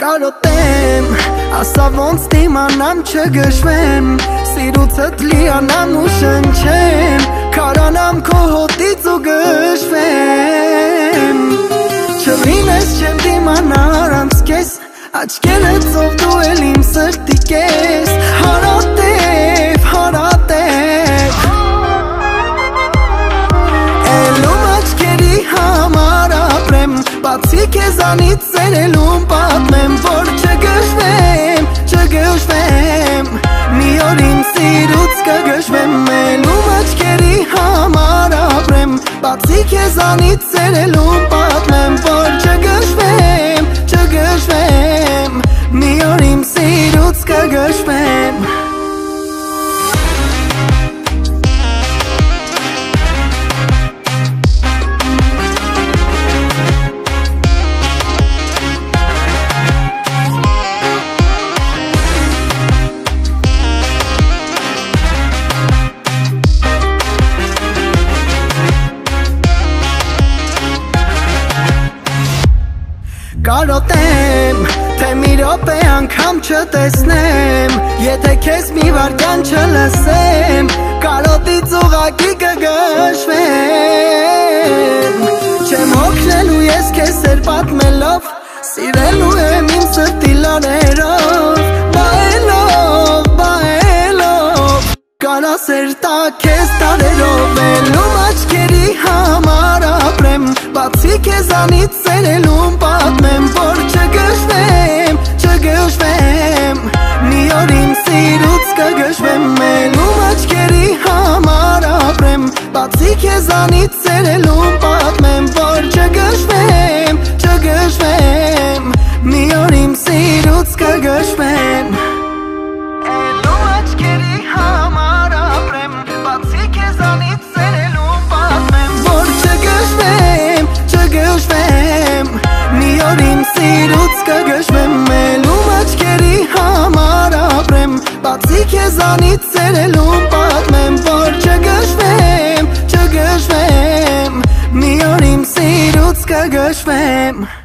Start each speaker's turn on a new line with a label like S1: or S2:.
S1: Կարոտեմ, ասա ոնց դիմանամ չգշվեմ, սիրուցըտ լիանամ ու շնչեմ, քարանամ քո հոտից ու գշվեմ։ Չլինես չեմ դիմանա առանց քեզ, աչքերդ ծով դու էլ իմ սրտի կես, հարատև, հարատև, էլում աչքերի համար ապրեմ, բացի քեզանից սերելում պատմեմ, որ չգշվեմ, չգշվեմ, մի օր իմ սիրուց կգշվեմ, էլում աչքերի համար ապրեմ, բացի քեզանից սերելում պատմեմ, որ չգշվեմ, չգշվեմ, մի օր իմ սիրուց կգշվեմ։ Կարոտեմ, թե մի րոպե անգամ չտեսնեմ, եթե քեզ մի վարկան չլսեմ, կարոտից ուղղակի կգշվեմ։ Չեմ հոգնելու ես քեզ սեր պատմելով, սիրելու եմ իմ սրտի լարերով, բայելով, բայելով, կարա սեր տա քեզ տարերով, էլում աչքերի համար ապրեմ, բացի քեզանից սերելում պատմեմ, որ չգշվեմ, չգշվեմ, մի օր իմ սիրուց կգշվեմ, էլում աչքերի համար ապրեմ, բացի քեզանից սերելում պատմեմ, որ չգշվեմ, չգշվեմ, մի օր իմ սիրուց կգշվեմ։ Էլում աչքերի համար ապրեմ, բացի քեզանից սերելում պատմեմ, որ չգշվեմ, չգշվեմ, մի օր իմ սիրուց կգշվեմ, էլում աչքերի համար ապրեմ, բացի քեզանից սերելում պատմեմ, որ չգշվեմ, չգշվեմ, մի օր իմ սիրուց կգշվեմ։